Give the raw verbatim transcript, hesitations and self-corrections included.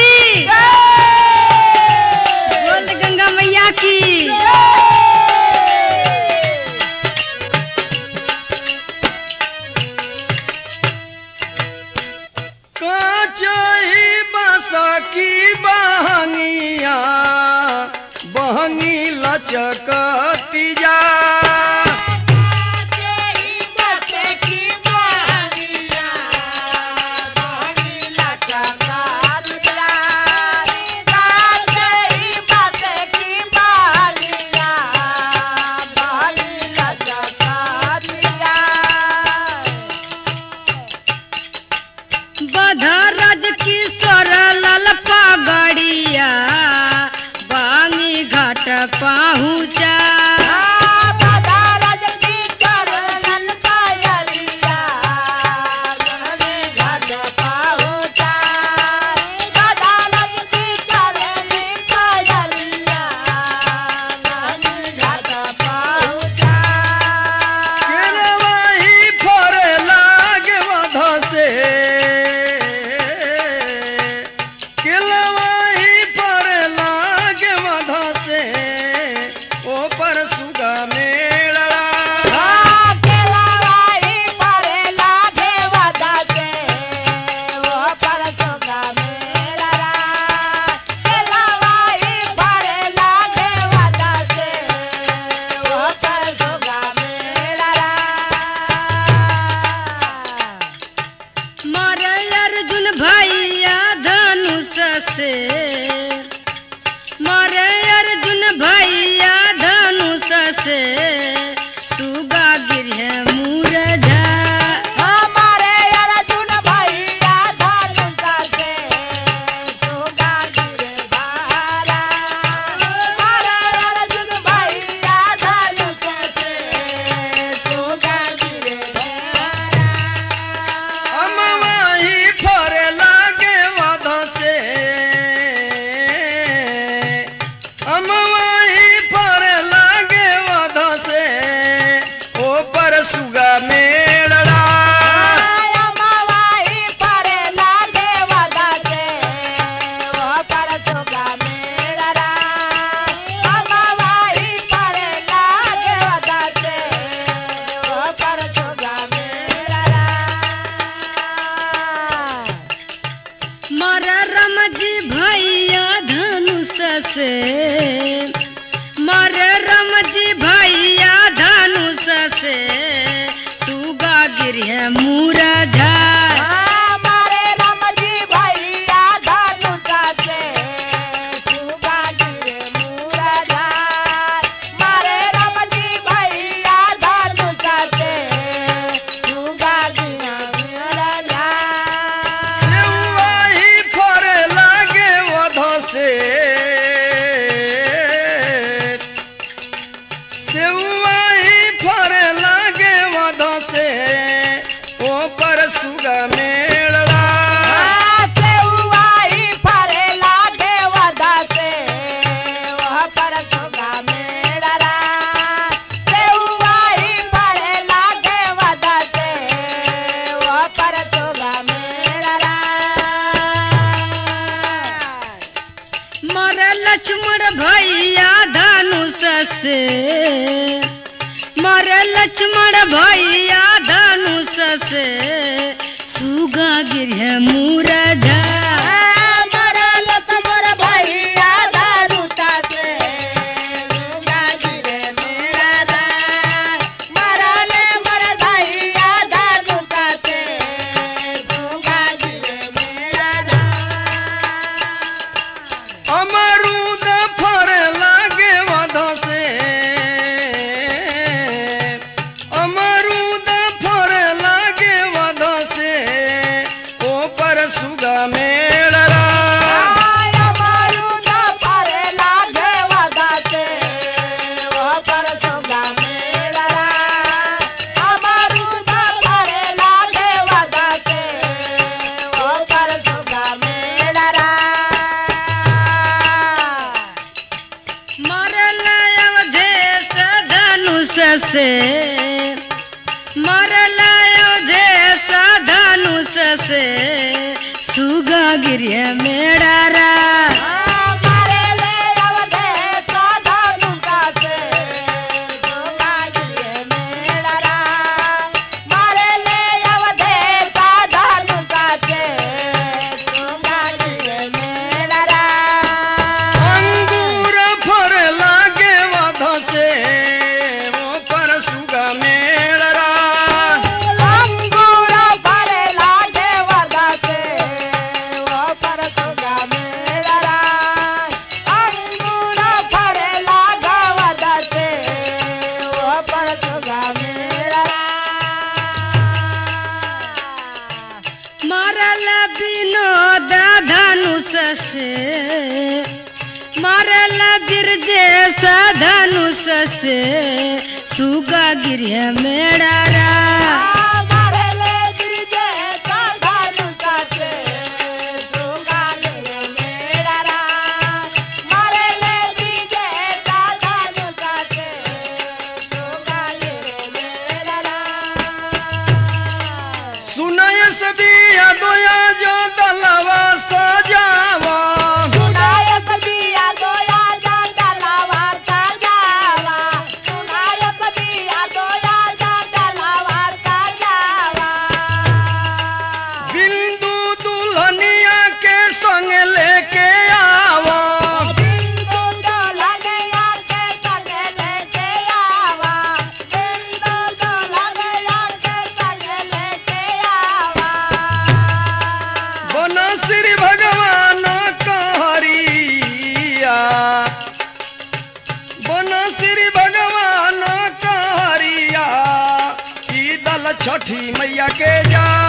की, बोल गंगा मैया की। काचही बासा की बहंगिया बहंगी लचकती जा बधरज किशोर लाल पगड़िया बांगी घाट पहुँचा। मारे अर्जुन भैया धनुष से सुगा गिरे मुरझा। हमारे अर्जुन भैया धनुष से सुगा गिरे भारा। हमारे अर्जुन भैया धनुष से सुगा गिरे भारा। हम वही फरे लागे वध से हम वही पर लागे वध से ओ पर सुगा मेड़ड़ा। हम वही पर लागे वध से ओ पर सुगा मेड़ड़ा। हम वही पर लागे वध से ओ पर सुगा मेड़ड़ा। मर रमजी भैया धनुष से मर रमजी भैया धनुष से सुगा गिरे मुरझा। हमारे रमजी भैया धनुष से सुगा गिरे मुरझा। हमारे रमजी भैया धनुष से सुगा गिरे मुरझा। से वही फर लागे वध से से वही फर लागे वध से ओ पर सुगा मेड़ड़ा। सेउवाई फरे लागे वध से वह पर सुगा मेड़रा। सेउवाई फरे लागे वध से वह पर सुगा मेड़रा। मर लक्ष्मण भैया धनुष से मर लक्ष्मण भैया धनुष से सुगा गिरे मुरझा। मरल तमर भैया धनुष से सुगा गिरे मेड़रा। मरल मर भैया धनुष से सुगा गिरे मेड़रा। अमरूद फर लागे वध से अमरूद फर लागे वध से ओ पर सुगा मेड़रा। अमरूद फरे लागे वध से वह पर सुगा मेड़रा। अमरूद फरे लागे वध से वह पर सुगा मेड़रा। मरल अवधेश धनुष से मरल अवधेश धनुष से सुगा गिरे मेड़ारा मारे ले अवधे साधनु कासे सुगा गिरे मेड़रा मारे ले अवधे साधनु कासे सुगा गिरे मेड़रा अंगूर फर लागे वध से वो पर सुगा मेड़रा अंगूर भरे लागे वदा से वो पर सुगा मेड़रा अंगूर भरे लागे वदा से वो पर सुगा मेड़रा मारल विनोद धनुष से मारल बिरजेश धनुष से सुगा गिरे मेड़ारा मारे ले गिरजे साधनु कासे सुगा गिरे मेड़रा मारे ले गिरजे साधनु कासे सुगा गिरे मेड़रा सुनय सबिया दोया जो दलवा सजावा सुनायक दिया दोया जाता लावा जावा सुनायक दिया दोया जाता लावा जावा बिंदु दुल्हनिया के संग लेके आवा बिंदु दो लगे यार के संग लेके आवा बिंदु दो लगे यार के संग लेके आवा बन श्री भगवान कहरिया बन श्री भगवान कहरिया ई दल छठी मैया के जा